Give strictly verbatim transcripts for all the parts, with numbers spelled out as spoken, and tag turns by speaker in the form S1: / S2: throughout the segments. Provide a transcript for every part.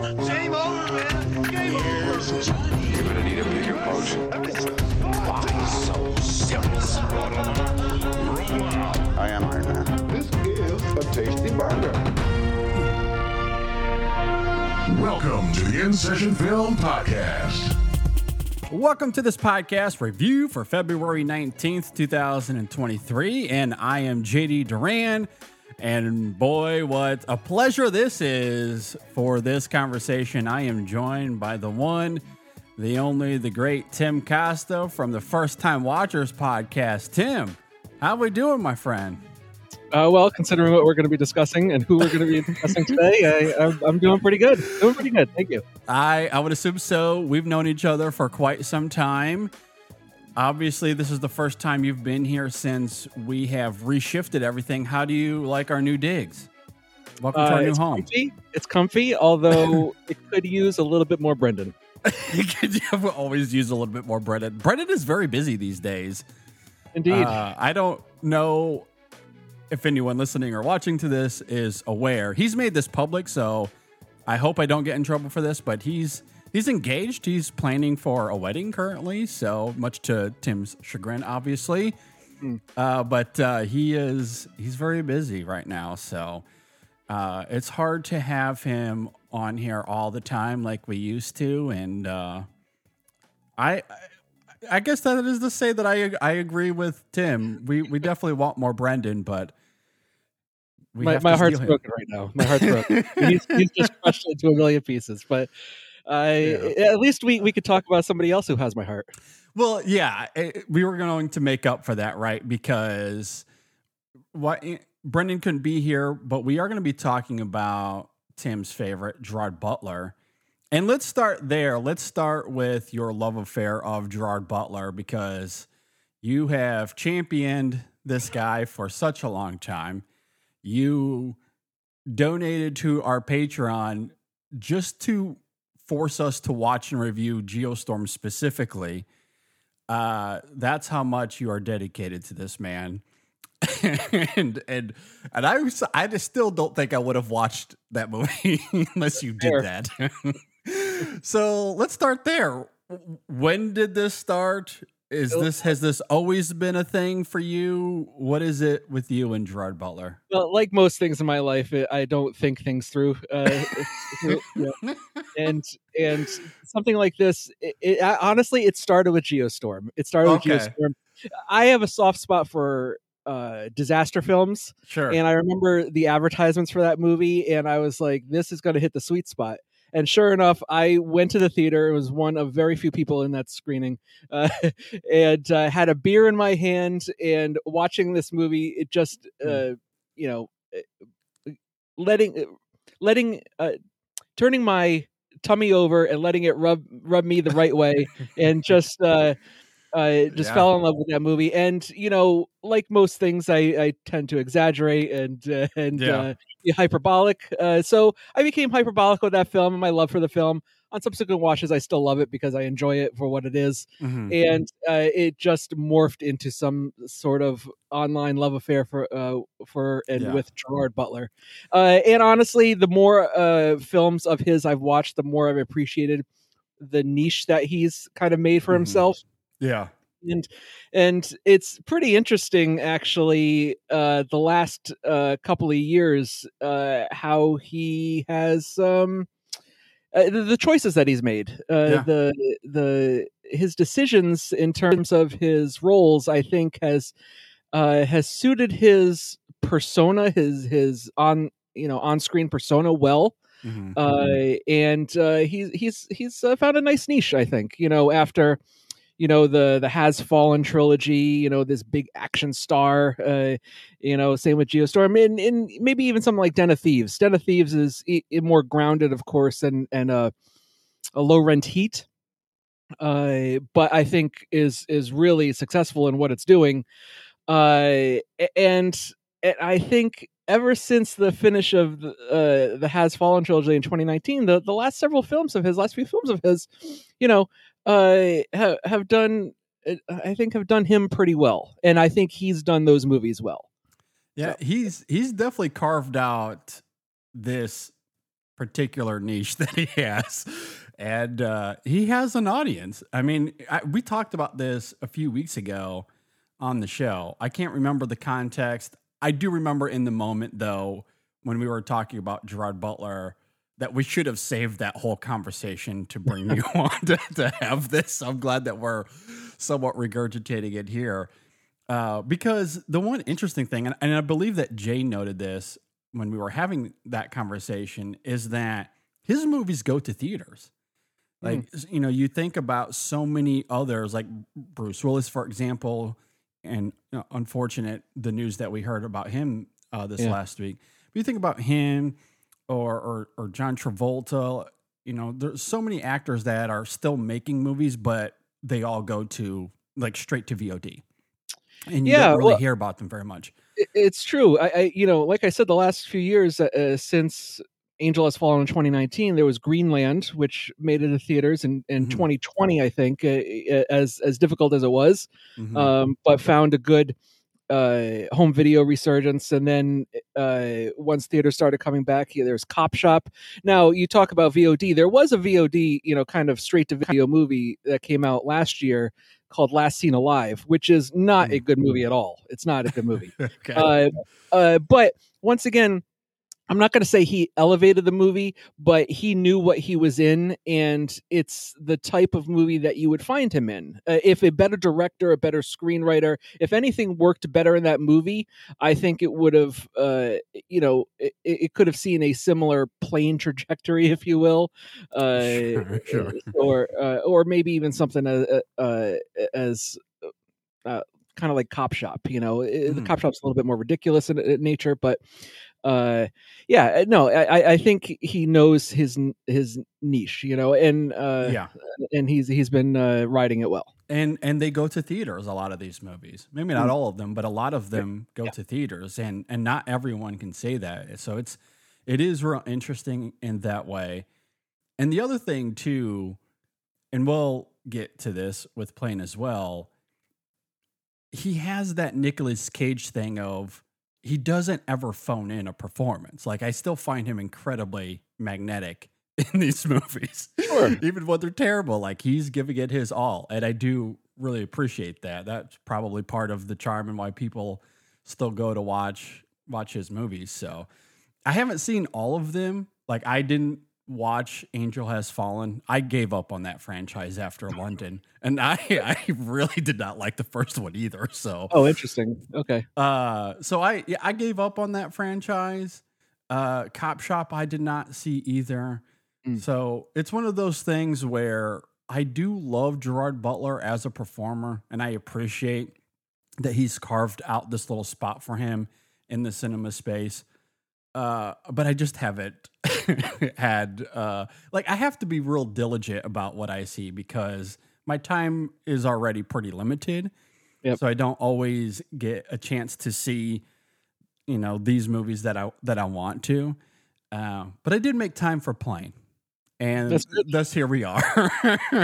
S1: Game over, man. Game over. Johnny.
S2: You're gonna need a bigger boat.
S1: Why so serious?
S2: I am Iron Man.
S3: This is a tasty burger.
S4: Welcome to the In Session Film Podcast.
S5: Welcome to this podcast review for February nineteenth, twenty twenty-three, and I am J D Duran, and boy, what a pleasure this is for this conversation. I am joined by the one, the only, the great Tim Costa from the First Time Watchers podcast. Tim, how we doing, my friend?
S6: Uh, well, considering what we're going to be discussing and who we're going to be discussing today, I, I'm, I'm doing pretty good. Doing pretty good. Thank you.
S5: I, I would assume so. We've known each other for quite some time. Obviously, this is the first time you've been here since we have reshifted everything. How do you like our new digs? Welcome to
S6: Uh,
S5: our new
S6: it's
S5: home.
S6: comfy. It's comfy, although it could use a little bit more Brendan.
S5: You could always use a little bit more Brendan. Brendan is very busy these days.
S6: Indeed.
S5: Uh, I don't know if anyone listening or watching to this is aware. He's made this public, so I hope I don't get in trouble for this, but he's he's engaged. He's planning for a wedding currently, so much to Tim's chagrin, obviously.
S6: Mm.
S5: Uh, but uh, he is he's very busy right now, so uh, it's hard to have him on here all the time like we used to, and uh, I. I guess that is to say that I I agree with Tim. We we definitely want more Brendan, but we
S6: my
S5: have
S6: my
S5: to
S6: heart's
S5: steal him.
S6: broken right now. My heart's broken. he's, he's just crushed into a million pieces. But I,
S5: Yeah.
S6: at least we, we could talk about somebody else who has my heart.
S5: Well, yeah, it, we were going to make up for that, right? Because what Brendan couldn't be here, but we are going to be talking about Tim's favorite, Gerard Butler. And let's start there. Let's start with your love affair of Gerard Butler, because you have championed this guy for such a long time. You donated to our Patreon just to force us to watch and review Geostorm specifically. Uh, that's how much you are dedicated to this man. and and and I was, I just still don't think I would have watched that movie unless you did
S6: Fair.
S5: that. So let's start there. When did this start? Is this has this always been a thing for you? What is it with you and Gerard Butler?
S6: Well, like most things in my life, it, I don't think things through. Uh, yeah. And and something like this, it, it, honestly, it started with Geostorm. It started
S5: Okay.
S6: with Geostorm. I have a soft spot for uh, disaster films,
S5: Sure.
S6: and I remember the advertisements for that movie, and I was like, "This is going to hit the sweet spot." And sure enough, I went to the theater. It was one of very few people in that screening, uh, and uh, had a beer in my hand and watching this movie. It just, uh, you know, letting, letting, uh, turning my tummy over and letting it rub rub me the right way, and just. Uh, I just
S5: Yeah.
S6: fell in love with that movie, and you know, like most things, I, I tend to exaggerate and uh, and
S5: Yeah.
S6: uh, be hyperbolic. Uh, so I became hyperbolic with that film and my love for the film. On subsequent watches, I still love it because I enjoy it for what it is,
S5: Mhm.
S6: and uh, it just morphed into some sort of online love affair for uh, for and
S5: Yeah.
S6: with Gerard Butler. Uh, and honestly, the more uh, films of his I've watched, the more I've appreciated the niche that he's kind of made for
S5: Mhm.
S6: himself.
S5: Yeah.
S6: And and it's pretty interesting, actually, uh, the last uh, couple of years, uh, how he has um, uh, the, the choices that he's made, uh,
S5: Yeah.
S6: the the his decisions in terms of his roles, I think has uh, has suited his persona, his his on you know on screen persona well.
S5: Mhm.
S6: Uh, and uh, he's he's he's uh, found a nice niche, I think. You know, after you know the the Has Fallen trilogy, you know this big action star. Uh, you know, same with Geostorm, and, and maybe even something like Den of Thieves. Den of Thieves is e- e- more grounded, of course, and and uh, a low rent heat. Uh, but I think is is really successful in what it's doing. Uh, and, and I think ever since the finish of the, uh, the Has Fallen trilogy in twenty nineteen, the, the last several films of his, last few films of his, you know, uh, have, have done, I think have done him pretty well. And I think he's done those movies well.
S5: Yeah, he's he's definitely carved out this particular niche that he has. And uh, he has an audience. I mean, I, we talked about this a few weeks ago on the show. I can't remember the context. I do remember in the moment, though, when we were talking about Gerard Butler, that we should have saved that whole conversation to bring you on to, to have this. So I'm glad that we're somewhat regurgitating it here. Uh, because the one interesting thing, and, and I believe that Jay noted this when we were having that conversation, is that his movies go to theaters. Like, mm. you know, you think about so many others, like Bruce Willis, for example, and you know, unfortunate, the news that we heard about him uh, this yeah. last week. But you think about him or, or or John Travolta, you know, there's so many actors that are still making movies, but they all go to, like, straight to V O D. And you yeah, don't really well, hear about them very much.
S6: It's true. I, I, you know, like I said, the last few years uh, since Angel Has Fallen in twenty nineteen, there was Greenland, which made it to theaters in, in mm-hmm. twenty twenty, I think, uh, as as difficult as it was, mm-hmm. um, but found a good uh, home video resurgence. And then uh, once theaters started coming back, yeah, there's Cop Shop. Now, you talk about V O D. There was a V O D, you know, kind of straight-to-video movie that came out last year called Last Seen Alive, which is not mm-hmm. a good movie at all. It's not a good movie. okay. uh, uh, but once again, I'm not going to say he elevated the movie, but he knew what he was in, and it's the type of movie that you would find him in. Uh, if a better director, a better screenwriter, if anything worked better in that movie, I think it would have, uh, you know, it, it could have seen a similar plane trajectory, if you will, uh, sure, sure. or uh, or maybe even something as, uh, as uh, kind of like Cop Shop. You know, mm. the Cop Shop's a little bit more ridiculous in, in nature, but. Uh, yeah, no, I, I think he knows his his niche, you know, and uh,
S5: yeah,
S6: and he's he's been uh, riding it well.
S5: And and they go to theaters. A lot of these movies, maybe not mm. all of them, but a lot of them go yeah. to theaters, and and not everyone can say that. So it's it is real interesting in that way. And the other thing too, and we'll get to this with Plane as well. He has that Nicolas Cage thing of. He doesn't ever phone in a performance. Like, I still find him incredibly magnetic in these movies.
S6: Sure.
S5: Even when they're terrible, like, he's giving it his all. And I do really appreciate that. That's probably part of the charm and why people still go to watch watch his movies. So I haven't seen all of them. Like, I didn't watch Angel Has Fallen. I gave up on that franchise after London, and I I really did not like the first one either. So
S6: oh, interesting. Okay.
S5: Uh, so I yeah, I gave up on that franchise. Uh, Cop Shop I did not see either. Mm. So it's one of those things where I do love Gerard Butler as a performer, and I appreciate that he's carved out this little spot for him in the cinema space. Uh, but I just haven't had, uh, like, I have to be real diligent about what I see because my time is already pretty limited. Yep. So I don't always get a chance to see, you know, these movies that I, that I want to. Uh, but I did make time for Plane, and thus here we are.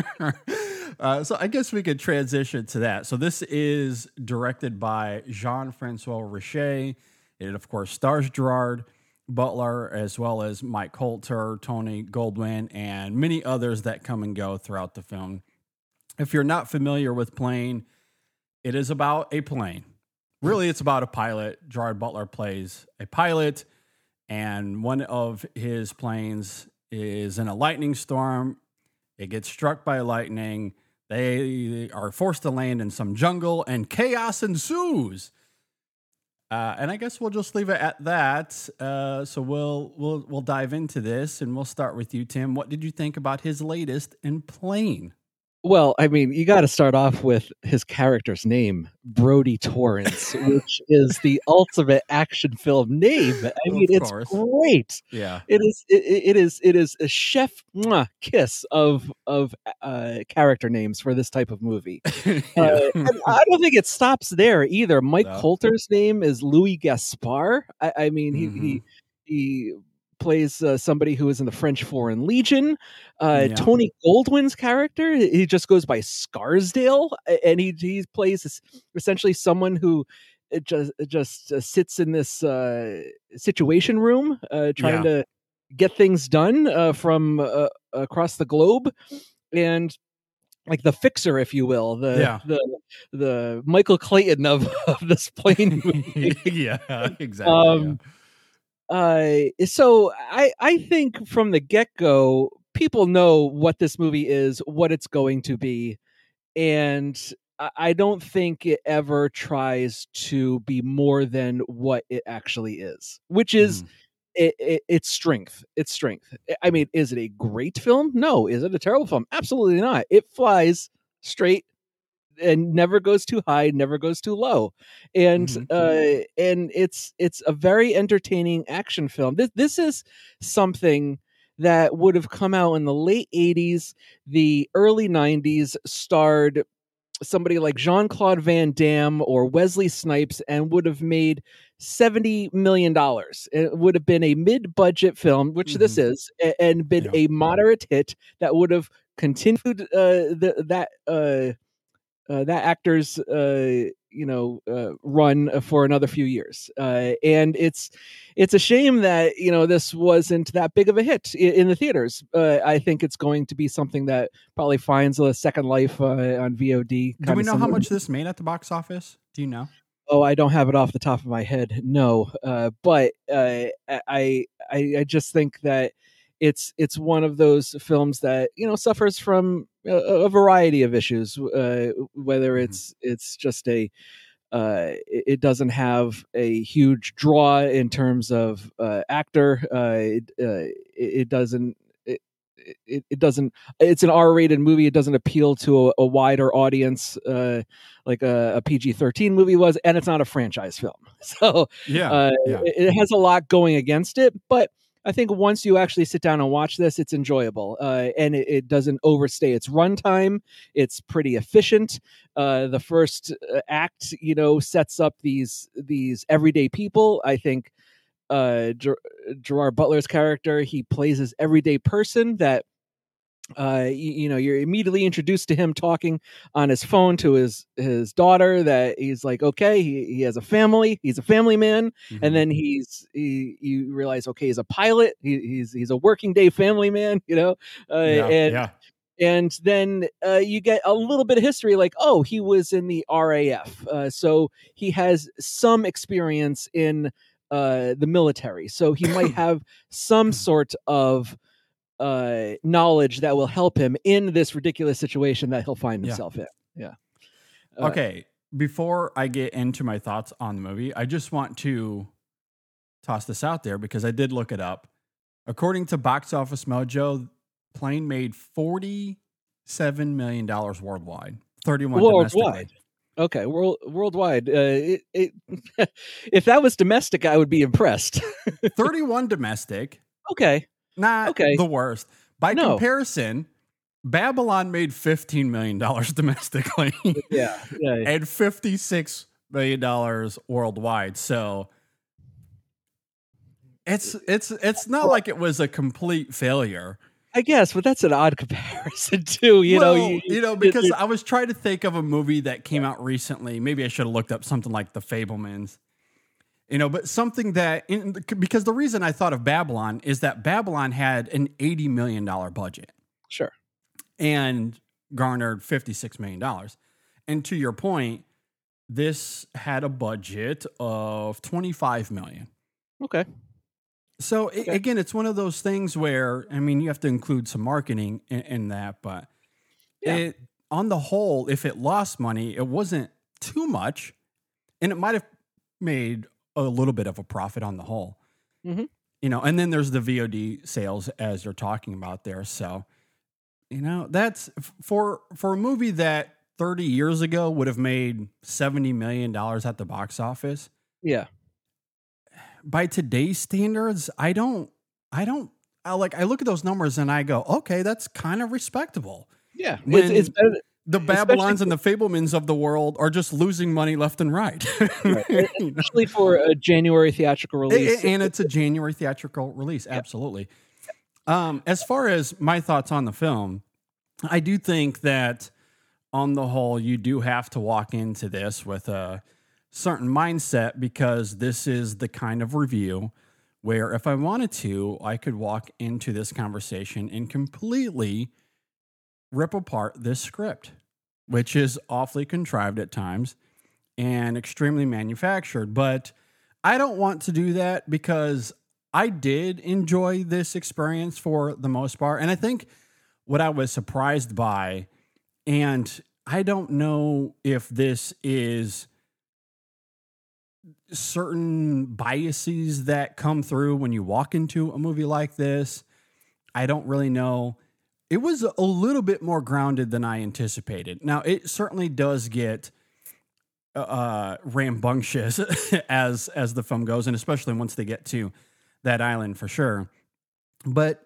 S5: uh, so I guess we could transition to that. So this is directed by Jean-Francois Richet. It, of course, stars Gerard Butler, as well as Mike Coulter, Tony Goldwyn, and many others that come and go throughout the film. If you're not familiar with Plane, it is about a plane. Really, it's about a pilot. Gerard Butler plays a pilot, and one of his planes is in a lightning storm. It gets struck by lightning. They are forced to land in some jungle, and chaos ensues. Uh, and I guess we'll just leave it at that. Uh, so we'll we'll we'll dive into this, and we'll start with you, Tim. What did you think about his latest in Plane?
S6: Well, I mean, you got to start off with his character's name, Brody Torrance, which is the ultimate action film name. I mean, it's great.
S5: Yeah,
S6: it is. It, it is. It is a chef mwah, kiss of of uh, character names for this type of movie. yeah. uh, and I don't think it stops there either. Mike no. Coulter's name is Louis Gaspard. I, I mean, he mm-hmm. he he. plays uh, somebody who is in the French Foreign Legion. Uh, yeah. Tony Goldwyn's character, he just goes by Scarsdale, and he he plays essentially someone who just just uh, sits in this uh, situation room, uh, trying yeah. to get things done uh, from uh, across the globe, and like the fixer, if you will, the
S5: Yeah.
S6: the the Michael Clayton of, of this plane movie.
S5: yeah, exactly.
S6: Um, uh, so I I think from the get go, people know what this movie is, what it's going to be, and I, I don't think it ever tries to be more than what it actually is, which is.
S5: Mhm.
S6: It, it, it's strength. It's strength. I mean, is it a great film? No. Is it a terrible film? Absolutely not. It flies straight and never goes too high, never goes too low, and
S5: Mhm.
S6: uh, and it's it's a very entertaining action film. This this is something that would have come out in the late eighties, the early nineties, starred somebody like Jean-Claude Van Damme or Wesley Snipes, and would have made seventy million dollars. It would have been a mid-budget film, which
S5: Mhm.
S6: this is, a- and been
S5: Yeah.
S6: a moderate hit that would have continued uh, the, that uh, uh, that actor's uh, you know uh, run for another few years. Uh, and it's it's a shame that you know this wasn't that big of a hit in, in the theaters. Uh, I think it's going to be something that probably finds a second life uh, on V O D.
S5: Do we
S6: kinda
S5: know how
S6: similar-
S5: much this made at the box office? Do you know?
S6: Oh, I don't have it off the top of my head. No, uh, but uh, I, I I just think that it's it's one of those films that you know suffers from a, a variety of issues. Uh, whether
S5: Mhm.
S6: it's it's just a uh, it, it doesn't have a huge draw in terms of uh, actor. Uh, it, uh, it, it doesn't. It, it, it doesn't. It's an R-rated movie. It doesn't appeal to a, a wider audience uh, like a, a P G thirteen movie was, and it's not a franchise film. So
S5: Yeah.
S6: uh,
S5: yeah.
S6: it, it has a lot going against it, but I think once you actually sit down and watch this, it's enjoyable, uh, and it, it doesn't overstay its runtime. It's pretty efficient. Uh, the first uh, act, you know, sets up these these everyday people. I think uh, Ger- Gerard Butler's character, he plays his everyday person that uh you, you know you're immediately introduced to him talking on his phone to his his daughter, that he's like, okay, he, he has a family, he's a family man.
S5: Mhm.
S6: And then he's he you realize, okay, he's a pilot, he, he's he's a working day family man, you know uh,
S5: yeah.
S6: and
S5: yeah.
S6: and then uh, you get a little bit of history, like, oh, he was in the R A F, uh, so he has some experience in uh the military, so he might have some sort of uh knowledge that will help him in this ridiculous situation that he'll find
S5: Yeah.
S6: himself in. Yeah. Uh,
S5: Okay. Before I get into my thoughts on the movie, I just want to toss this out there because I did look it up. According to Box Office Mojo, Plane made forty-seven million dollars worldwide, thirty-one domestically.
S6: Worldwide. Okay, world worldwide. Uh, it, it if that was domestic, I would be impressed.
S5: thirty-one domestic,
S6: Okay.
S5: not
S6: Okay.
S5: the worst. By
S6: No.
S5: comparison, Babylon made fifteen million dollars domestically
S6: Yeah. Yeah.
S5: and fifty-six million dollars worldwide. So it's it's it's not like it was a complete failure.
S6: I guess, but that's an odd comparison too. You
S5: Well,
S6: know, you,
S5: you know, because I was trying to think of a movie that came out recently. Maybe I should have looked up something like The Fabelmans. You know, but something that in, because the reason I thought of Babylon is that Babylon had an eighty million dollars budget
S6: sure.
S5: and garnered fifty-six million dollars. And to your point, this had a budget of twenty-five million dollars.
S6: Okay.
S5: So i
S6: Okay.
S5: again, it's one of those things where, I mean, you have to include some marketing in, in that, but
S6: Yeah.
S5: it, on the whole, if it lost money, it wasn't too much, and it might have made a little bit of a profit on the whole.
S6: Mhm.
S5: You know, and then there's the V O D sales as you're talking about there. So, you know, that's for for a movie that thirty years ago would have made seventy million dollars at the box office.
S6: Yeah.
S5: By today's standards, I don't, I don't, I like, I look at those numbers and I go, okay, that's kind of respectable.
S6: Yeah.
S5: When
S6: It's, it's better.
S5: The Babylons and the Fablemans of the world are just losing money left and right. You know?
S6: Especially for a January theatrical release.
S5: And it's a January theatrical release. Absolutely. Um, as far as my thoughts on the film, I do think that on the whole, you do have to walk into this with a certain mindset because this is the kind of review where if I wanted to, I could walk into this conversation and completely rip apart this script, which is awfully contrived at times and extremely manufactured. But I don't want to do that because I did enjoy this experience for the most part. And I think what I was surprised by, and I don't know if this is certain biases that come through when you walk into a movie like this. I don't really know. It was a little bit more grounded than I anticipated. Now, it certainly does get uh, rambunctious as as the film goes, and especially once they get to that island for sure. But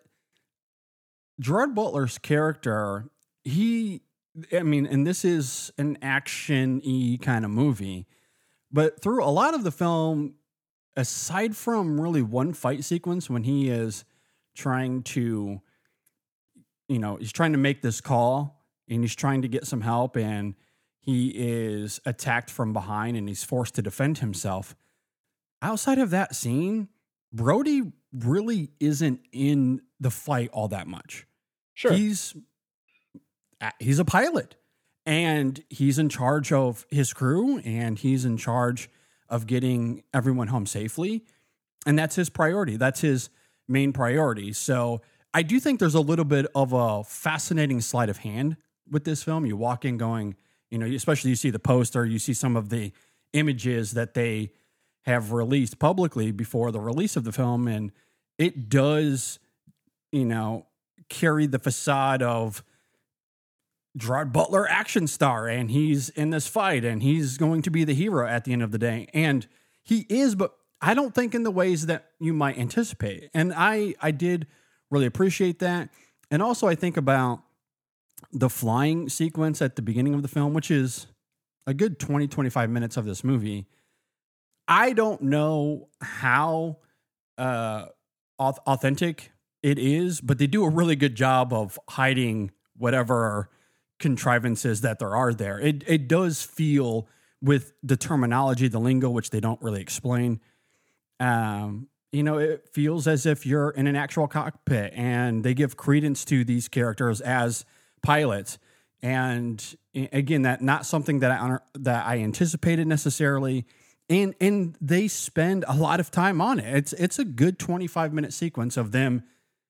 S5: Gerard Butler's character, he, I mean, and this is an action-y kind of movie, but through a lot of the film, aside from really one fight sequence when he is trying to, you know, he's trying to make this call and he's trying to get some help and he is attacked from behind and he's forced to defend himself. Outside of that scene, Brody really isn't in the fight all that much.
S6: Sure.
S5: He's he's a pilot and he's in charge of his crew and he's in charge of getting everyone home safely. And that's his priority. That's his main priority. So I do think there's a little bit of a fascinating sleight of hand with this film. You walk in going, you know, especially you see the poster, you see some of the images that they have released publicly before the release of the film. And it does, you know, carry the facade of Gerard Butler action star, and he's in this fight and he's going to be the hero at the end of the day. And he is, but I don't think in the ways that you might anticipate. And I, I did really appreciate that. And also I think about the flying sequence at the beginning of the film, which is a good twenty, twenty-five minutes of this movie. I don't know how uh, authentic it is, but they do a really good job of hiding whatever contrivances that there are there. It it does feel, with the terminology, the lingo, which they don't really explain, um, you know, it feels as if you're in an actual cockpit and they give credence to these characters as pilots. And again, that not something that I that I anticipated necessarily. And and they spend a lot of time on it. It's it's a good twenty-five minute sequence of them.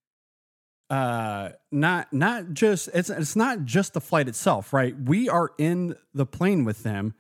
S5: Uh, not not just it's it's not just the flight itself, right? We are in the plane with them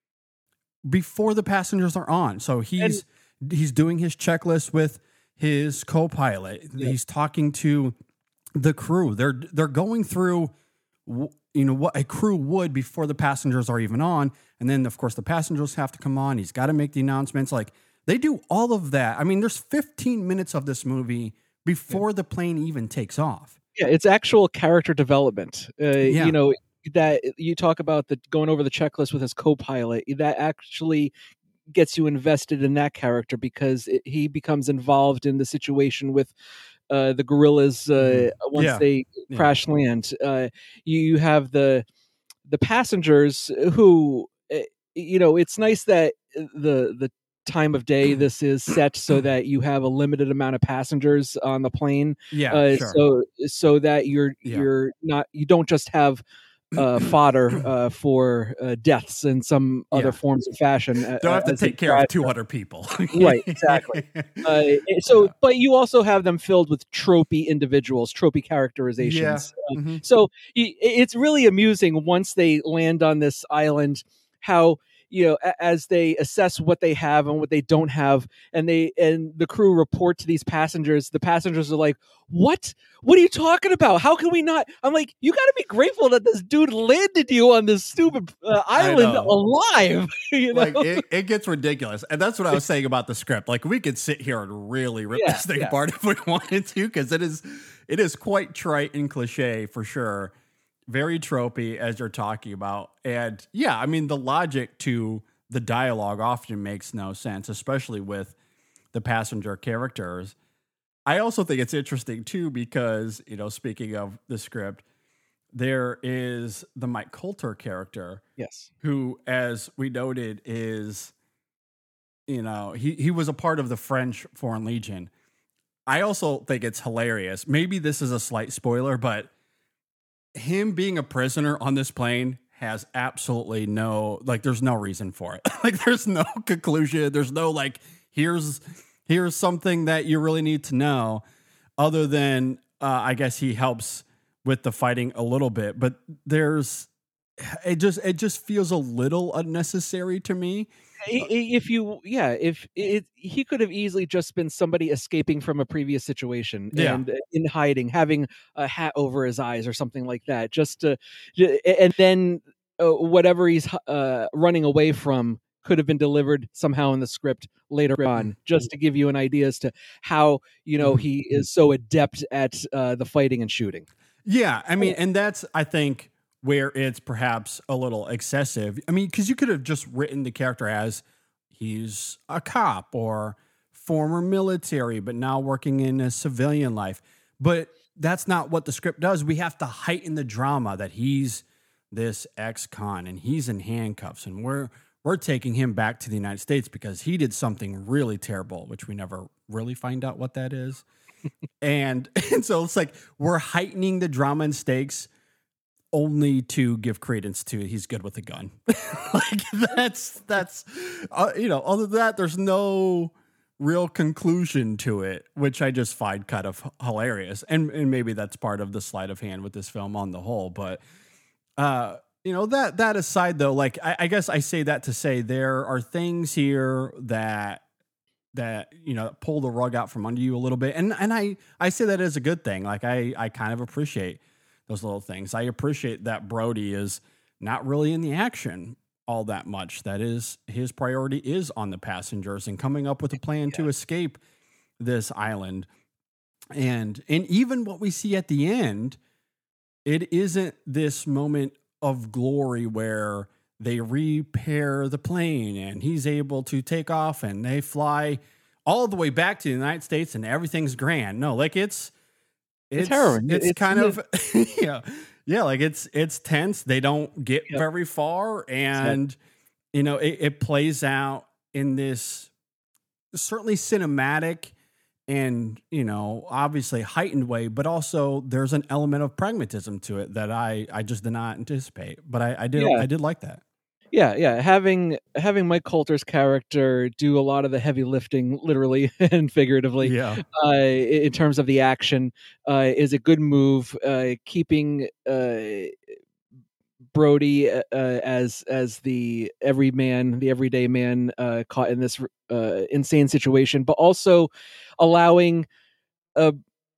S5: before the passengers are on. So he's and, he's doing his checklist with his co-pilot. Yep. He's talking to the crew. They're they're going through, you know, what a crew would before the passengers are even on. And then, of course, the passengers have to come on. He's got to make the announcements. Like, they do all of that. I mean, there's fifteen minutes of this movie before the plane even takes off.
S6: Yeah, it's actual character development. Uh,
S5: yeah.
S6: You know, that you talk about the going over the checklist with his co-pilot, that actually gets you invested in that character because it, he becomes involved in the situation with uh, the guerrillas uh, once
S5: yeah.
S6: they
S5: yeah.
S6: crash land. Uh, you, you have the the passengers who, uh, you know, it's nice that the the time of day this is set so that you have a limited amount of passengers on the plane.
S5: Yeah,
S6: uh,
S5: sure.
S6: so so that you're
S5: yeah.
S6: you're not you don't just have uh, fodder uh, for uh, deaths in some
S5: yeah.
S6: other forms of fashion.
S5: Don't have to take care of two hundred people.
S6: Right, exactly. Uh, so, but you also have them filled with tropey individuals, tropey characterizations.
S5: Yeah.
S6: Uh,
S5: mm-hmm.
S6: So it's really amusing once they land on this island, how, you know, as they assess what they have and what they don't have, and they and the crew report to these passengers, the passengers are like, what? What are you talking about? How can we not? I'm like, you got to be grateful that this dude landed you on this stupid uh, island alive. You know?
S5: Like, it, it gets ridiculous. And that's what I was saying about the script. Like, we could sit here and really rip
S6: yeah,
S5: this thing
S6: yeah.
S5: apart if we wanted to, because it is, it is quite trite and cliche for sure. Very tropey, as you're talking about. And yeah, I mean, the logic to the dialogue often makes no sense, especially with the passenger characters. I also think it's interesting too, because, you know, speaking of the script, there is the Mike Colter character.
S6: Yes.
S5: Who, as we noted, is, you know, he, he was a part of the French Foreign Legion. I also think it's hilarious. Maybe this is a slight spoiler, but him being a prisoner on this plane has absolutely no, like, there's no reason for it. Like, there's no conclusion. There's no, like, here's, here's something that you really need to know, other than, uh, I guess he helps with the fighting a little bit, but there's, it just, it just feels a little unnecessary to me.
S6: If you, yeah, if it, he could have easily just been somebody escaping from a previous situation
S5: Yeah.
S6: and in hiding, having a hat over his eyes or something like that, just to, and then uh, whatever he's uh, running away from could have been delivered somehow in the script later on, just to give you an idea as to how, you know, he is so adept at uh, the fighting and shooting.
S5: Yeah, I mean, and that's, I think, where it's perhaps a little excessive. I mean, because you could have just written the character as he's a cop or former military, but now working in a civilian life. But that's not what the script does. We have to heighten the drama that he's this ex-con and he's in handcuffs, and we're we're taking him back to the United States because he did something really terrible, which we never really find out what that is. and and so it's like we're heightening the drama and stakes only to give credence to he's good with a gun. Like that's that's uh, you know, other than that, there's no real conclusion to it, which I just find kind of hilarious. And and maybe that's part of the sleight of hand with this film on the whole. But uh, you know, that that aside though, like I, I guess I say that to say there are things here that that, you know, pull the rug out from under you a little bit. And and I, I say that as a good thing. Like I, I kind of appreciate those little things. I appreciate that Brody is not really in the action all that much. That is, his priority is on the passengers and coming up with a plan yeah. to escape this island. And and even what we see at the end, it isn't this moment of glory where they repair the plane and he's able to take off and they fly all the way back to the United States and everything's grand. No, like it's It's,
S6: it's heroin.
S5: It's,
S6: it's
S5: kind of, yeah, yeah. Like it's it's tense. They don't get yep. very far, and you know it, it plays out in this certainly cinematic and you know obviously heightened way. But also there's an element of pragmatism to it that I I just did not anticipate. But I, I did yeah. I did like that.
S6: Yeah, yeah. Having having Mike Colter's character do a lot of the heavy lifting, literally and figuratively,
S5: yeah.
S6: uh, in terms of the action, uh, is a good move. Uh, keeping uh, Brody uh, as as the everyman, the everyday man uh, caught in this uh, insane situation, but also allowing uh,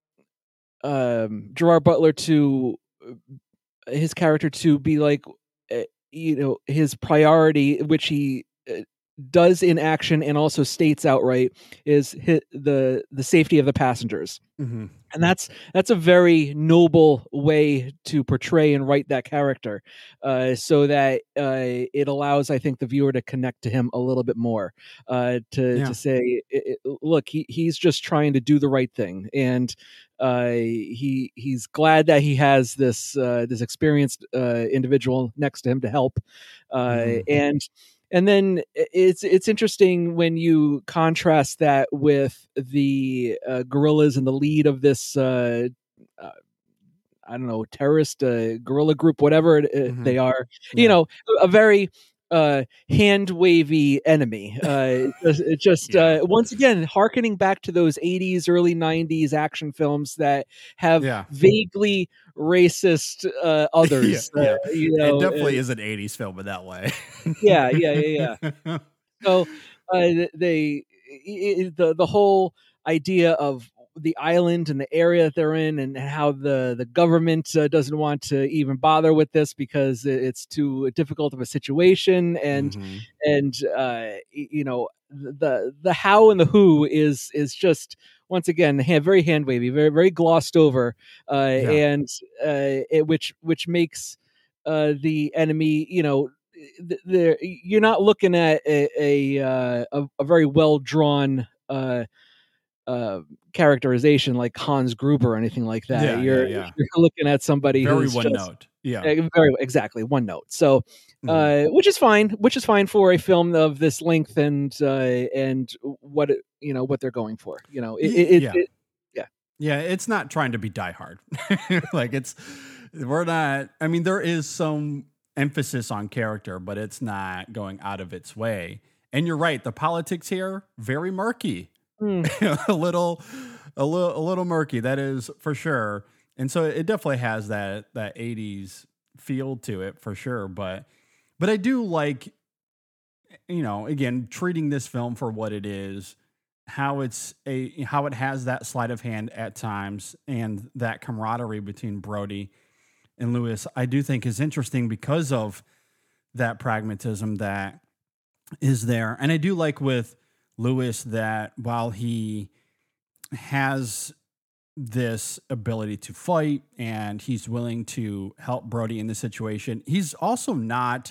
S6: um, Gerard Butler to his character to be like. Uh, you know, his priority, which he uh, does in action and also states outright, is his, the the safety of the passengers.
S5: Mm-hmm.
S6: And that's that's a very noble way to portray and write that character, uh, so that uh, it allows, I think, the viewer to connect to him a little bit more, uh, to,
S5: yeah.
S6: to say, it, it, look, he, he's just trying to do the right thing. And uh, he he's glad that he has this uh, this experienced uh, individual next to him to help. Uh, mm-hmm. And And then it's it's interesting when you contrast that with the uh, guerrillas and the lead of this, uh, uh, I don't know, terrorist uh, guerrilla group, whatever it, mm-hmm. they are. Yeah. You know, a very uh, hand wavy enemy. Uh, it just yeah. uh, once again hearkening back to those eighties, early nineties action films that have
S5: yeah.
S6: vaguely racist uh, others.
S5: yeah, yeah.
S6: Uh, you know,
S5: it definitely
S6: uh,
S5: is an eighties film in that way.
S6: yeah, yeah, yeah, yeah. So uh, they it, the the whole idea of the island and the area that they're in, and how the the government uh, doesn't want to even bother with this because it's too difficult of a situation, and mm-hmm. and uh, you know the the how and the who is is just once again hand, very hand wavy, very very glossed over, uh, yeah. and uh, it, which which makes uh, the enemy, you know. There, you're not looking at a a, uh, a, a very well drawn uh, uh, characterization like Hans Gruber or anything like that.
S5: Yeah,
S6: you're,
S5: yeah, yeah.
S6: you're looking at somebody
S5: very
S6: who's
S5: one
S6: just,
S5: note. Yeah,
S6: very exactly one note. So,
S5: mm-hmm.
S6: uh, which is fine. Which is fine for a film of this length and uh, and what it, you know what they're going for. You know, it, it,
S5: yeah.
S6: it,
S5: Yeah, it's not trying to be Die Hard. Like it's, we're not, I mean, there is some emphasis on character, but it's not going out of its way. And you're right. The politics here, very murky, mm. a little, a little, a little murky. That is for sure. And so it definitely has that, that eighties feel to it for sure. But, but I do like, you know, again, treating this film for what it is, how it's a, how it has that sleight of hand at times and that camaraderie between Brody and Lewis, I do think is interesting because of that pragmatism that is there. And I do like with Lewis that while he has this ability to fight and he's willing to help Brody in this situation, he's also not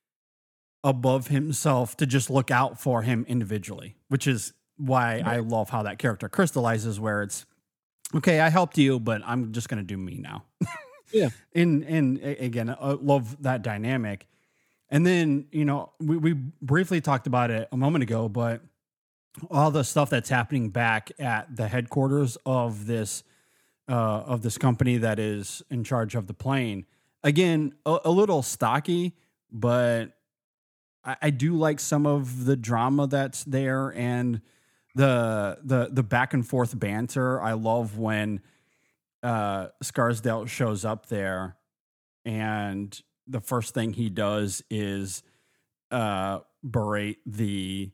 S5: above himself to just look out for him individually, which is why I love how that character crystallizes, where it's, okay, I helped you, but I'm just going to do me now.
S6: Yeah.
S5: And, and again, I love that dynamic. And then, you know, we, we briefly talked about it a moment ago, but all the stuff that's happening back at the headquarters of this, uh, of this company that is in charge of the plane, again, a, a little stocky, but I, I do like some of the drama that's there and the, the, the back and forth banter. I love when, uh, Scarsdale shows up there and the first thing he does is, uh, berate the,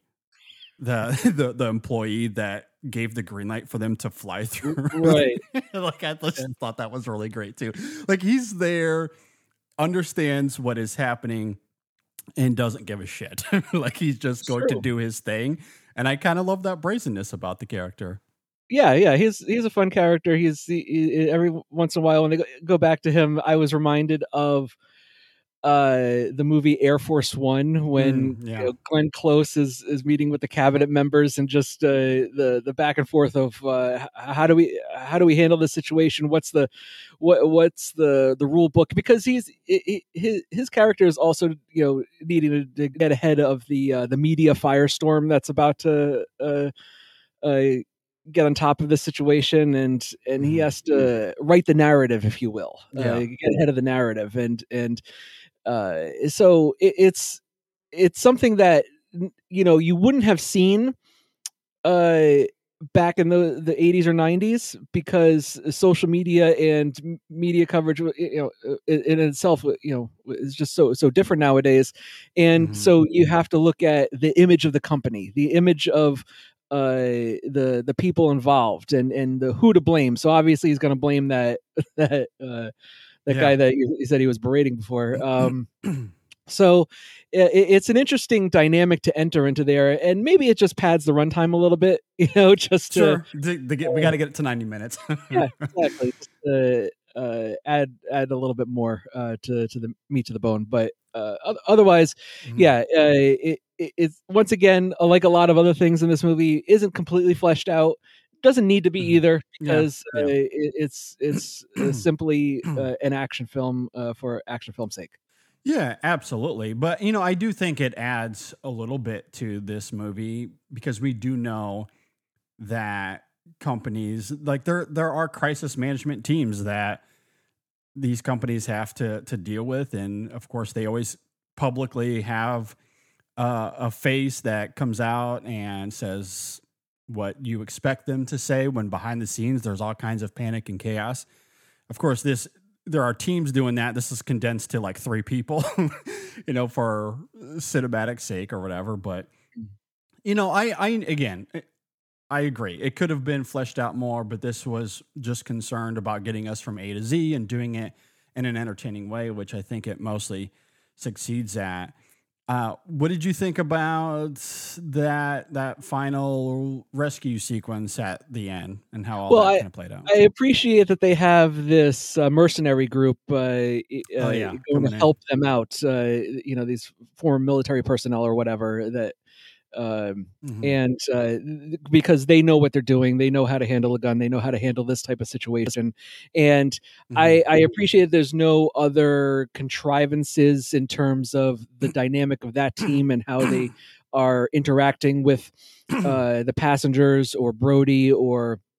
S5: the, the, the employee that gave the green light for them to fly through.
S6: Right.
S5: Like I just thought that was really great too. Like he's there, understands what is happening and doesn't give a shit. Like he's just going
S6: True.
S5: to do his thing. And I kind of love that brazenness about the character.
S6: Yeah, yeah, he's he's a fun character. He's he, he, every once in a while when they go, go back to him, I was reminded of uh, the movie Air Force One when
S5: Mm, yeah.
S6: you know, Glenn Close is, is meeting with the cabinet members and just uh, the the back and forth of uh, how do we how do we handle this situation? What's the what what's the the rule book? Because he's he, his his character is also you know needing to, to get ahead of the uh, the media firestorm that's about to. Uh, uh, get on top of this situation and and he has to write the narrative, if you will,
S5: Yeah.
S6: uh, get ahead of the narrative and and uh so it, it's it's something that you know you wouldn't have seen uh back in the the eighties or nineties because social media and m- media coverage you know in, in itself you know is just so so different nowadays, and
S5: Mhm.
S6: so you have to look at the image of the company, the image of uh the the people involved and and the who to blame. So obviously he's going to blame that that uh that
S5: Yeah.
S6: guy that he he said he was berating before. um so it, it's an interesting dynamic to enter into there, and maybe it just pads the runtime a little bit, you know, just to
S5: Sure. The, the, get- we got to get it to ninety minutes.
S6: yeah, exactly. Just, uh, uh, add add a little bit more uh, to to the meat to the bone, but uh, oth- otherwise,
S5: Mhm.
S6: yeah, uh, it, it, it's once again uh, like a lot of other things in this movie, isn't completely fleshed out. Doesn't need to be
S5: Mhm.
S6: either
S5: Yeah,
S6: because
S5: yeah.
S6: Uh, it, it's it's uh, simply uh, an action film uh, for action film's sake.
S5: Yeah, absolutely. But, you know, I do think it adds a little bit to this movie because we do know that companies, like there there are crisis management teams that these companies have to to deal with. And of course, they always publicly have uh, a face that comes out and says what you expect them to say when behind the scenes there's all kinds of panic and chaos. Of course, this there are teams doing that. This is condensed to like three people, you know, for cinematic sake or whatever. But you know, I, I again, I agree. It could have been fleshed out more, but this was just concerned about getting us from A to Z and doing it in an entertaining way, which I think it mostly succeeds at. Uh, what did you think about that that final rescue sequence at the end and how all
S6: Well,
S5: that
S6: I-
S5: kind of played out?
S6: I appreciate that they have this uh, mercenary group uh, uh,
S5: Oh, yeah,
S6: going
S5: coming
S6: to
S5: in.
S6: help them out. Uh, you know, these former military personnel or whatever that, um,
S5: Mhm.
S6: and uh, th- because they know what they're doing, they know how to handle a gun, they know how to handle this type of situation, and
S5: Mhm.
S6: I, I appreciate there's no other contrivances in terms of the dynamic of that team and how they are interacting with uh, the passengers or Brody or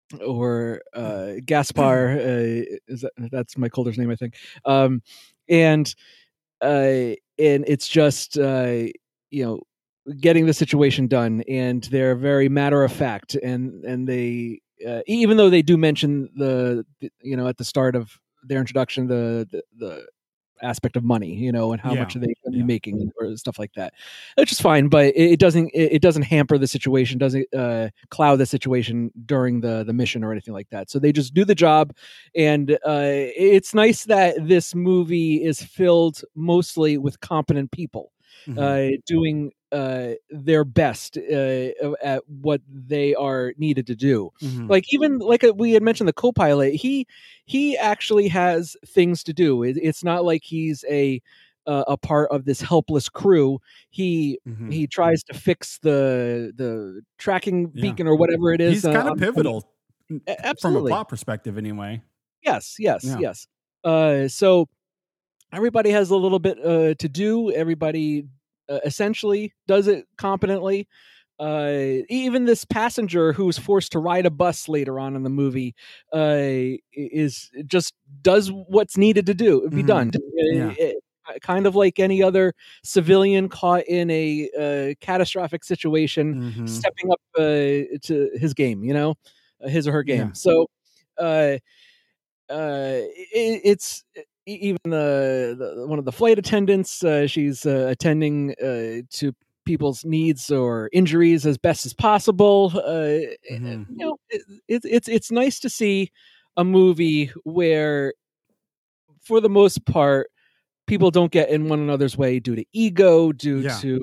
S6: or uh, Gaspar. Uh, is that that's Mike Holder's name, I think. Um, and uh, and it's just uh, you know getting the situation done, and they're very matter of fact, and and they uh, even though they do mention the, the you know at the start of their introduction the the, the aspect of money, you know, and how
S5: Yeah.
S6: much are they going to be
S5: Yeah.
S6: making or stuff like that, which is fine, but it, it doesn't it, it doesn't hamper the situation, doesn't uh, cloud the situation during the the mission or anything like that. So they just do the job, and uh, it's nice that this movie is filled mostly with competent people
S5: Mhm.
S6: uh, doing uh, their best uh, at what they are needed to do.
S5: Mhm.
S6: Like even like we had mentioned, the co-pilot, he he actually has things to do. It, it's not like he's a uh, a part of this helpless crew. He
S5: Mhm.
S6: he tries to fix the the tracking
S5: Yeah.
S6: beacon or whatever it is.
S5: He's
S6: uh,
S5: kind of
S6: on-
S5: pivotal
S6: A-
S5: from a
S6: absolutely.
S5: plot perspective, anyway.
S6: Yes, yes,
S5: Yeah.
S6: yes. Uh, so everybody has a little bit uh, to do. Everybody uh, essentially does it competently. Uh, even this passenger who was forced to ride a bus later on in the movie uh, is just does what's needed to do be
S5: Mhm.
S6: done.
S5: Yeah.
S6: Uh, uh, kind of like any other civilian caught in a uh, catastrophic situation,
S5: Mhm.
S6: stepping up uh, to his game, you know, uh, his or her game.
S5: Yeah.
S6: So. Uh, uh it, it's e- even the, the one of the flight attendants, uh, she's uh, attending uh, to people's needs or injuries as best as possible. uh
S5: Mhm.
S6: you know it, it, it's it's nice to see a movie where for the most part people don't get in one another's way due to ego, due
S5: Yeah.
S6: to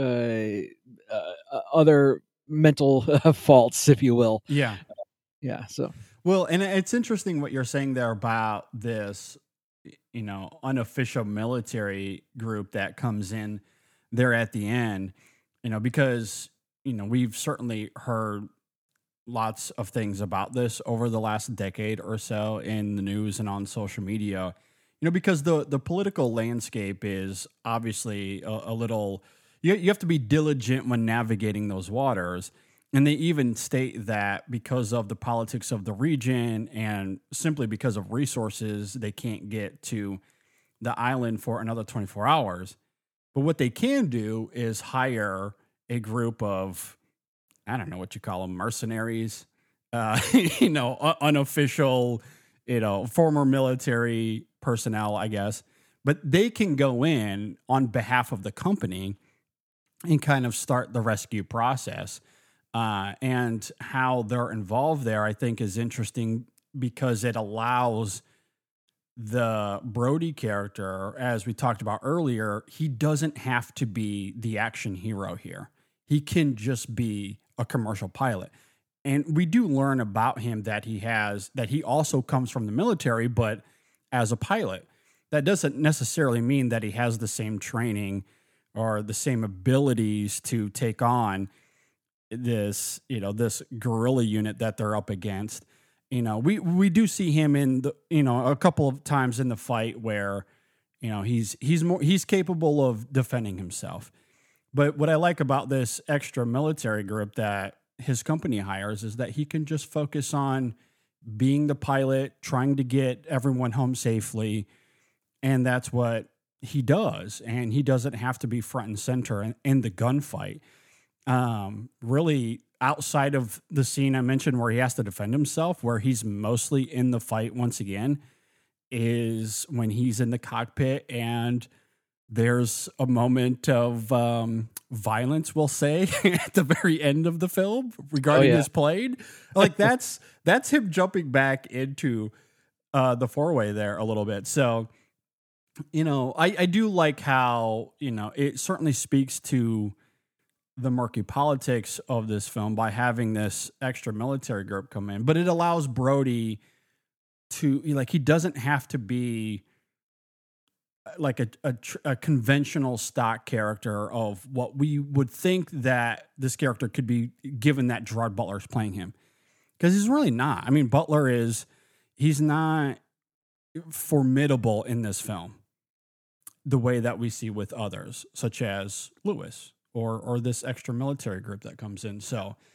S6: uh, uh other mental uh, faults, if you will.
S5: Yeah.
S6: Yeah, so
S5: Well, and it's interesting what you're saying there about this, you know, unofficial military group that comes in there at the end, you know, because, you know, we've certainly heard lots of things about this over the last decade or so in the news and on social media, you know, because the, the political landscape is obviously a, a little, you, you have to be diligent when navigating those waters. And they even state that because of the politics of the region and simply because of resources, they can't get to the island for another twenty-four hours. But what they can do is hire a group of, I don't know what you call them, mercenaries, uh, you know, u- unofficial, you know, former military personnel, I guess. But they can go in on behalf of the company and kind of start the rescue process. Uh, and how they're involved there, I think, is interesting because it allows the Brody character, as we talked about earlier, he doesn't have to be the action hero here. He can just be a commercial pilot. And we do learn about him that he has, that he also comes from the military, but as a pilot. That doesn't necessarily mean that he has the same training or the same abilities to take on this, you know, this guerrilla unit that they're up against. You know, we we do see him in the, you know, a couple of times in the fight where, you know, he's he's more he's capable of defending himself. But what I like about this extra military group that his company hires is that he can just focus on being the pilot, trying to get everyone home safely, and that's what he does. And he doesn't have to be front and center in, in the gunfight. Um, really, outside of the scene I mentioned where he has to defend himself, where he's mostly in the fight once again, is when he's in the cockpit and there's a moment of um, violence, we'll say, at the very end of the film regarding
S6: Oh, yeah.
S5: his plane. Like that's that's him jumping back into uh, the four-way there a little bit. So, you know, I, I do like how, you know, it certainly speaks to the murky politics of this film by having this extra military group come in, but it allows Brody to, like, he doesn't have to be like a, a, a conventional stock character of what we would think that this character could be, given that Gerard Butler is playing him. Because he's really not. I mean, Butler is, he's not formidable in this film the way that we see with others, such as Lewis or or this extra military group that comes in. So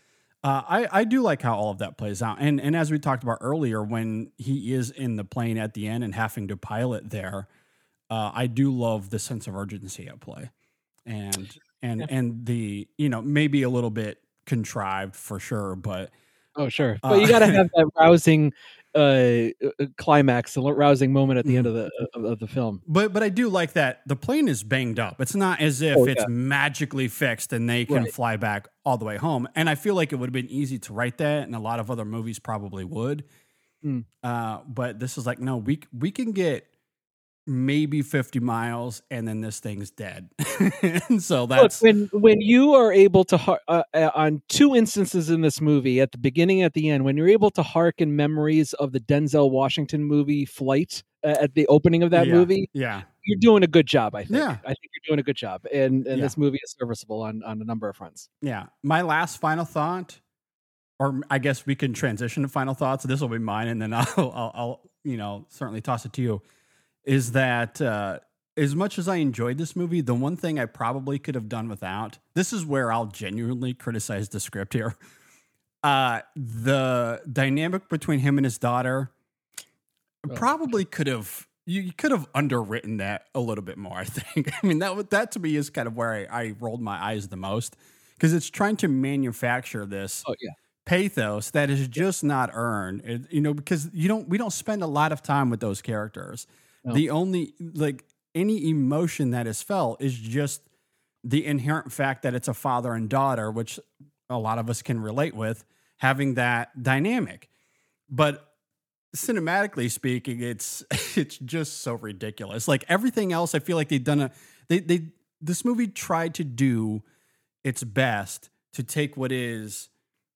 S5: Uh, I, I do like how all of that plays out. And and as we talked about earlier, when he is in the plane at the end and having to pilot there, uh, I do love the sense of urgency at play. And and
S6: Yeah.
S5: and the, you know, maybe a little bit contrived for sure, but
S6: Oh, sure.
S5: Uh,
S6: But you got to have that rousing uh, uh, climax, the rousing moment at the end of the of, of the film.
S5: But but I do like that the plane is banged up. It's not as if
S6: Oh,
S5: it's
S6: yeah.
S5: magically fixed and they can
S6: Right.
S5: fly back all the way home. And I feel like it would have been easy to write that, and a lot of other movies probably would.
S6: Mm.
S5: Uh, but this is like, no, we we can get maybe fifty miles, and then this thing's dead. And so
S6: Look,
S5: that's
S6: when when you are able to har- uh, uh, on two instances in this movie, at the beginning and at the end, when you're able to hearken memories of the Denzel Washington movie Flight uh, at the opening of that
S5: yeah,
S6: movie,
S5: yeah.
S6: you're doing a good job. I think.
S5: Yeah.
S6: I think you're doing a good job, and and
S5: Yeah.
S6: this movie is serviceable on on a number of fronts.
S5: Yeah. My last final thought, or I guess we can transition to final thoughts. This will be mine, and then I'll, I'll, I'll you know, certainly toss it to you, is that uh, as much as I enjoyed this movie, the one thing I probably could have done without, this is where I'll genuinely criticize the script here. Uh, the dynamic between him and his daughter
S6: Oh.
S5: probably could have, you, you could have underwritten that a little bit more, I think. I mean, that, that to me is kind of where I, I rolled my eyes the most, because it's trying to manufacture this
S6: Oh yeah.
S5: pathos that is just not earned. It- you know, because you don't, we don't spend a lot of time with those characters.
S6: No.
S5: The only, like, any emotion that is felt is just the inherent fact that it's a father and daughter, which a lot of us can relate with, having that dynamic. But cinematically speaking, it's it's just so ridiculous. Like everything else, I feel like they've done a they they this movie tried to do its best to take what is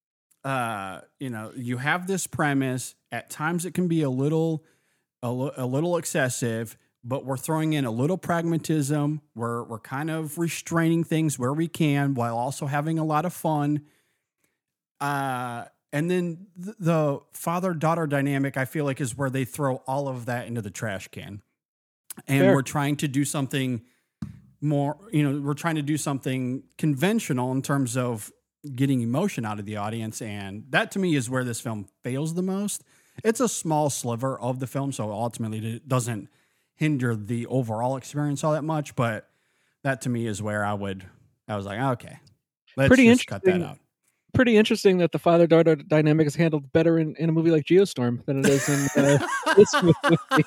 S5: uh you know, you have this premise, at times it can be a little a, li- a little excessive, but we're throwing in a little pragmatism. We're we're kind of restraining things where we can while also having a lot of fun. Uh And then th- the father-daughter dynamic, I feel like, is where they throw all of that into the trash can. And
S6: Fair.
S5: we're trying to do something more, you know, we're trying to do something conventional in terms of getting emotion out of the audience. And that, to me, is where this film fails the most. It's a small sliver of the film, so ultimately it doesn't hinder the overall experience all that much. But that, to me, is where I would, I was like, okay, let's
S6: Pretty
S5: just cut that
S6: interesting.
S5: out.
S6: Pretty interesting that the father-daughter dynamic is handled better in, in a movie like Geostorm than it is in uh, this movie.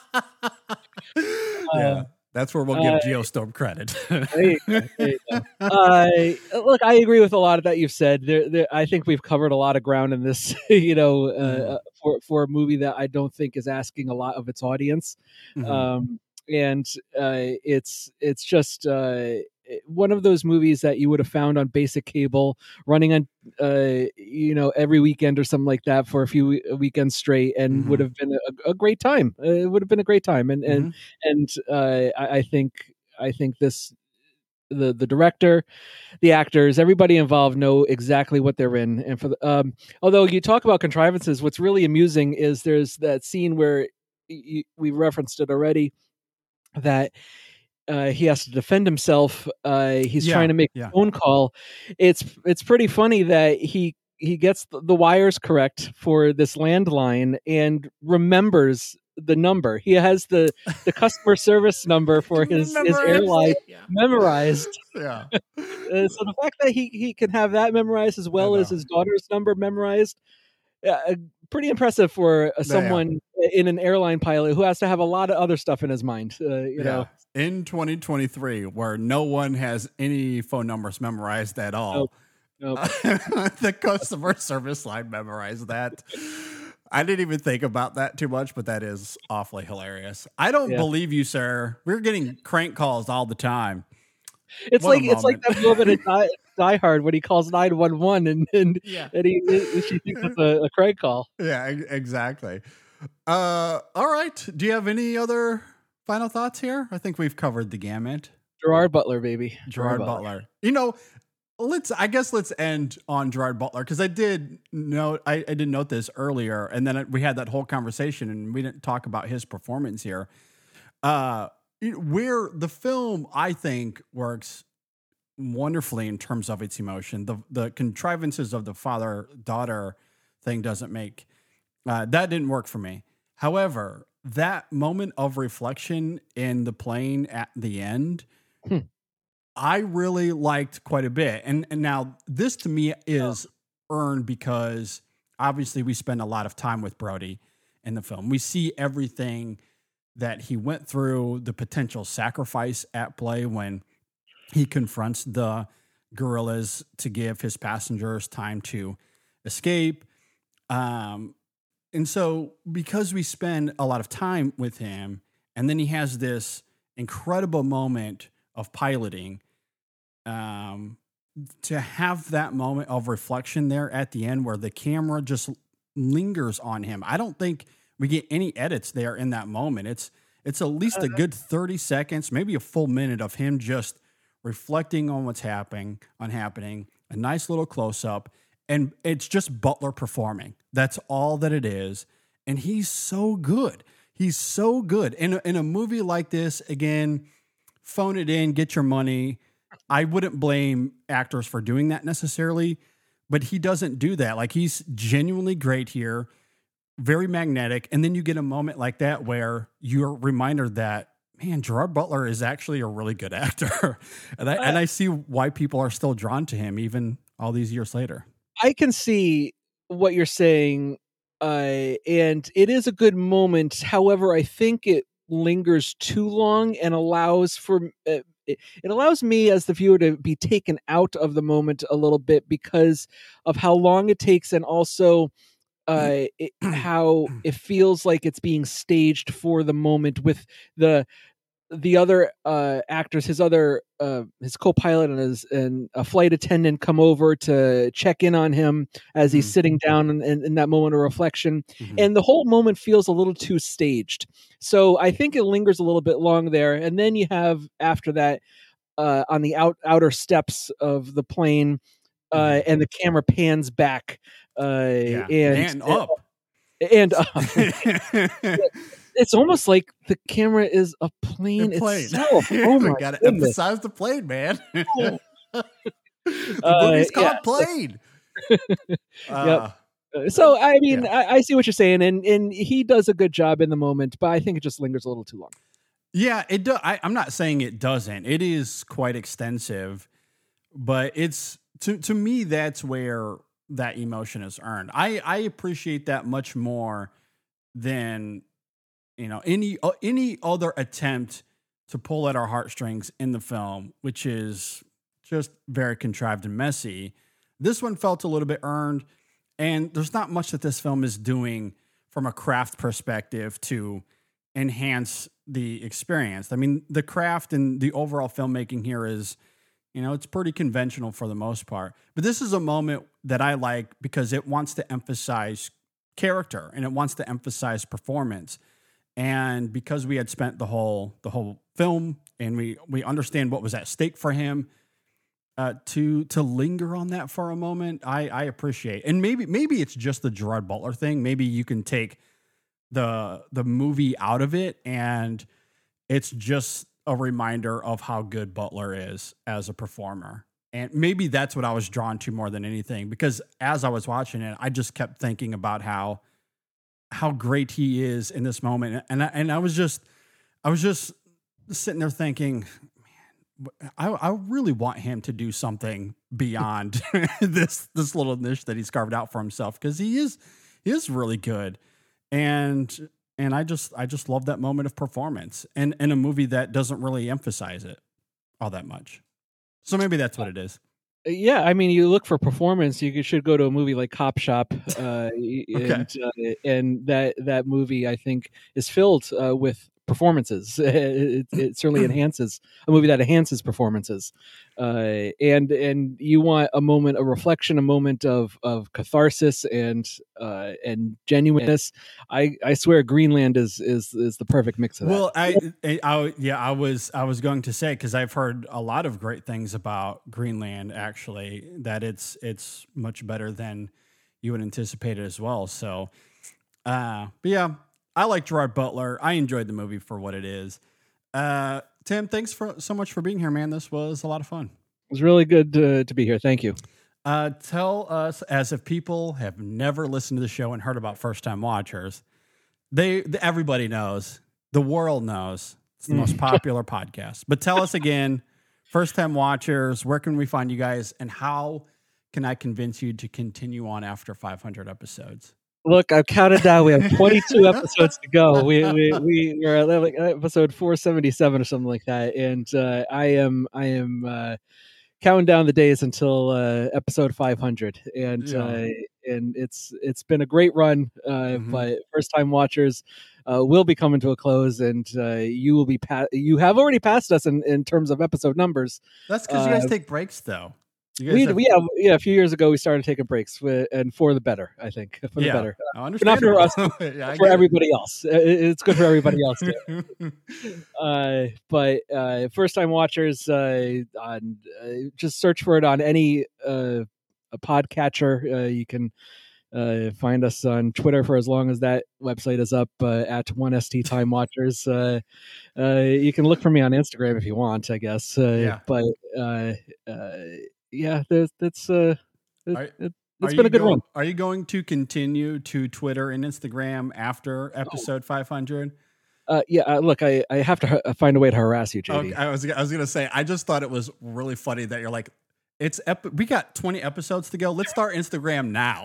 S5: Yeah, that's where we'll give
S6: uh,
S5: Geostorm credit.
S6: There you go, there you go. Uh, look, I agree with a lot of that you've said. There, there, I think we've covered a lot of ground in this, you know, uh,
S5: Mhm.
S6: uh, for for a movie that I don't think is asking a lot of its audience.
S5: Mhm.
S6: Um, and uh, it's it's just uh, one of those movies that you would have found on basic cable, running on, uh, you know, every weekend or something like that for a few we- weekends straight, and
S5: Mhm.
S6: would have been a, a great time. Uh, it would have been a great time, and and
S5: Mhm.
S6: and uh, I, I think I think this the the director, the actors, everybody involved know exactly what they're in. And for the, um, although you talk about contrivances, what's really amusing is there's that scene where y- y- we referenced it already, that uh, he has to defend himself. Uh, he's
S5: Yeah,
S6: trying to make
S5: yeah.
S6: a phone call. It's it's pretty funny that he he gets the, the wires correct for this landline and remembers the number. He has the the customer service number for his his
S5: Memorized.
S6: airline
S5: Yeah.
S6: memorized.
S5: Yeah.
S6: Uh, so the fact that he he can have that memorized as well as
S5: know.
S6: his daughter's number memorized, uh, pretty impressive for uh, someone in an airline pilot who has to have a lot of other stuff in his mind. Uh, you know,
S5: Yeah. In twenty twenty-three, where no one has any phone numbers memorized at all,
S6: Nope.
S5: the customer service line memorized that. I didn't even think about that too much, but that is awfully hilarious. I don't
S6: Yeah.
S5: believe you, sir. We're getting crank calls all the time.
S6: it's
S5: What a
S6: like it's like
S5: moment.
S6: that moment in Die, Die Hard when he calls nine one one and and
S5: Yeah.
S6: and he and she thinks it's a, a crank call.
S5: Yeah, e- exactly. Uh, all right. Do you have any other final thoughts here? I think we've covered the gamut.
S6: Gerard Butler, baby.
S5: Gerard Butler. You know, let's. I guess let's end on Gerard Butler, because I did note. I, I did note this earlier, and then we had that whole conversation, and we didn't talk about his performance here. Uh, where the film, I think, works wonderfully in terms of its emotion. The the contrivances of the father daughter thing doesn't make uh, that didn't work for me. However, that moment of reflection in the plane at the end, hmm. I really liked quite a bit. And and now this to me is oh. earned because obviously we spend a lot of time with Brody in the film. We see everything that he went through, the potential sacrifice at play when he confronts the guerrillas to give his passengers time to escape. Um, and so because we spend a lot of time with him, and then he has this incredible moment of piloting, um, to have that moment of reflection there at the end where the camera just lingers on him. I don't think we get any edits there in that moment. It's, it's at least a good thirty seconds, maybe a full minute of him just reflecting on what's happening, on happening, a nice little close up, and it's just Butler performing. That's all that it is. And he's so good. He's so good. In a, in a movie like this, again, phone it in, get your money. I wouldn't blame actors for doing that necessarily, but he doesn't do that. Like, he's genuinely great here, very magnetic. And then you get a moment like that where you're reminded that, man, Gerard Butler is actually a really good actor. and I, uh, and I see why people are still drawn to him even all these years later.
S6: I can see what you're saying. Uh, and it is a good moment. However, I think it lingers too long and allows for, uh, it, it allows me as the viewer to be taken out of the moment a little bit because of how long it takes. And also, Uh, it, how it feels like it's being staged for the moment with the the other uh, actors, his other uh, his co-pilot and his and a flight attendant come over to check in on him as he's mm-hmm. sitting down in, in, in that moment of reflection, mm-hmm. and the whole moment feels a little too staged. So I think it lingers a little bit long there, and then you have after that uh, on the out, outer steps of the plane, uh, mm-hmm. and the camera pans back. Uh,
S5: yeah.
S6: and,
S5: and up
S6: and up. It's almost like the camera is a plane, plane. itself. Oh my
S5: gotta
S6: goodness.
S5: emphasize the plane, man. the
S6: uh,
S5: movie's called
S6: yeah.
S5: Plane.
S6: uh, yep. So I mean, yeah. I, I see what you're saying, and and he does a good job in the moment, but I think it just lingers a little too long.
S5: Yeah, it do. I, I'm not saying it doesn't. It is quite extensive, but it's to to me that's where that emotion is earned. I, I appreciate that much more than, you know, any, uh, any other attempt to pull at our heartstrings in the film, which is just very contrived and messy. This one felt a little bit earned, and there's not much that this film is doing from a craft perspective to enhance the experience. I mean, the craft and the overall filmmaking here is, you know, it's pretty conventional for the most part. But this is a moment that I like because it wants to emphasize character and it wants to emphasize performance. And because we had spent the whole the whole film and we we understand what was at stake for him, uh, to to linger on that for a moment, I, I appreciate. And maybe maybe it's just the Gerard Butler thing. Maybe you can take the the movie out of it and it's just a reminder of how good Butler is as a performer. And maybe that's what I was drawn to more than anything, because as I was watching it, I just kept thinking about how, how great he is in this moment. And I, and I was just, I was just sitting there thinking, man, I, I really want him to do something beyond this, this little niche that he's carved out for himself. Cause he is, he is really good. And, And I just I just love that moment of performance and in a movie that doesn't really emphasize it all that much. So maybe that's what it is.
S6: Yeah, I mean, you look for performance, you should go to a movie like Cop Shop, uh,
S5: okay.
S6: and uh, and that that movie I think is filled uh, with performances. It, it certainly enhances a movie that enhances performances, uh, and and you want a moment of reflection, a moment of of catharsis and uh, and genuineness. I, I swear, Greenland is is is the perfect mix of that.
S5: Well, I, I, I yeah, I was I was going to say, because I've heard a lot of great things about Greenland. Actually, that it's it's much better than you would anticipate it as well. So, uh, but yeah. I like Gerard Butler. I enjoyed the movie for what it is. Uh, Tim, thanks for so much for being here, man. This was a lot of fun.
S6: was really good to, to be here. Thank you.
S5: Uh, tell us, as if people have never listened to the show and heard about First Time Watchers, they everybody knows, the world knows, it's the most popular podcast. But tell us again, First Time Watchers, where can we find you guys, and how can I convince you to continue on after five hundred episodes?
S6: Look, I've counted down. We have twenty-two episodes to go. We we we we're at like episode four seventy-seven or something like that, and uh, I am I am uh, counting down the days until uh, episode five hundred, and
S5: Yeah.
S6: uh, and it's it's been a great run. Uh,
S5: Mhm.
S6: But First Time Watchers uh, will be coming to a close, and uh, you will be pa- you have already passed us in, in terms of episode numbers.
S5: That's because you guys
S6: Uh,
S5: take breaks, though. You guys
S6: We
S5: have-
S6: we yeah yeah a few years ago we started taking breaks, for, and for the better, I think, for the
S5: Yeah.
S6: better.
S5: Oh,
S6: Not
S5: understandable.
S6: for us,
S5: Yeah, I
S6: for
S5: get it.
S6: everybody else. Uh, it- It's good for everybody else too. Uh, but uh, First Time Watchers, uh, on uh, just search for it on any uh, a podcatcher. Uh, you can uh, find us on Twitter for as long as that website is up, uh, at one S T Time Watchers. Uh, uh, you can look for me on Instagram if you want, I guess. Uh,
S5: Yeah.
S6: But uh, uh, yeah, there's, that's uh, it,
S5: Are-
S6: it,
S5: Are
S6: it's
S5: you
S6: been a good
S5: going,
S6: run.
S5: Are you going to continue to Twitter and Instagram after
S6: Oh.
S5: episode five hundred?
S6: Uh, yeah, uh, look, I, I have to h- find a way to harass you, J D.
S5: Okay, I was I was gonna say I just thought it was really funny that you're like, it's ep- we got twenty episodes to go. Let's start Instagram now.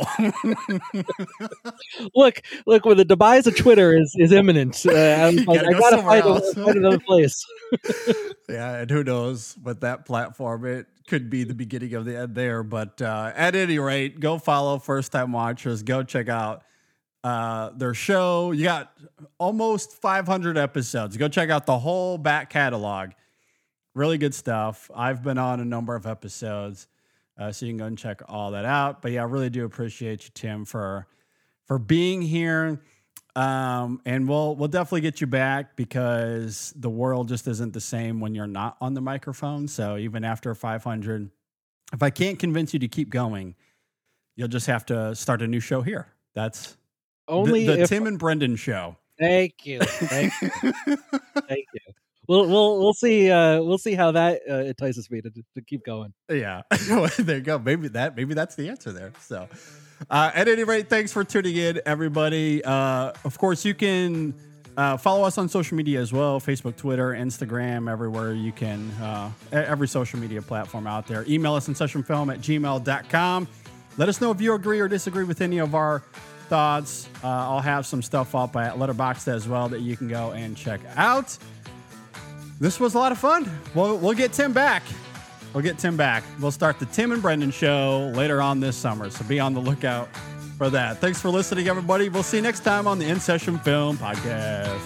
S6: Look, look, when the demise of Twitter is, is imminent, uh, I'm
S5: You
S6: like,
S5: gotta
S6: I
S5: go
S6: gotta
S5: somewhere
S6: find, a,
S5: else.
S6: find another place.
S5: Yeah, and who knows with that platform, it could be the beginning of the end there. But uh, at any rate, go follow First Time Watchers. Go check out uh, their show. You got almost five hundred episodes. Go check out the whole back catalog. Really good stuff. I've been on a number of episodes, uh, so you can go and check all that out. But yeah, I really do appreciate you, Tim, for for being here. Um, and we'll we'll definitely get you back, because the world just isn't the same when you're not on the microphone. So even after five hundred, if I can't convince you to keep going, you'll just have to start a new show here. That's
S6: Only
S5: the, the
S6: if.
S5: Tim and Brendan show.
S6: Thank you, thank you, thank you. We'll we'll we'll see. Uh, we'll see how that uh, entices me to to keep going.
S5: Yeah, there you go. Maybe that maybe that's the answer there. So, uh, at any rate, thanks for tuning in, everybody. Uh, of course, you can uh, follow us on social media as well: Facebook, Twitter, Instagram, everywhere you can. Uh, every social media platform out there. Email us in session film at gmail dot com. Let us know if you agree or disagree with any of our thoughts. Uh, I'll have some stuff up at Letterboxd as well that you can go and check out. This was a lot of fun. We'll, we'll get Tim back. We'll get Tim back. We'll start the Tim and Brendan show later on this summer, so be on the lookout for that. Thanks for listening, everybody. We'll see you next time on the In Session Film Podcast.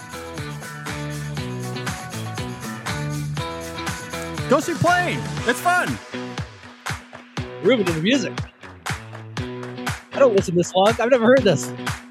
S5: Go see Plane. It's fun.
S6: Ruben to the music. I don't listen this long. I've never heard this.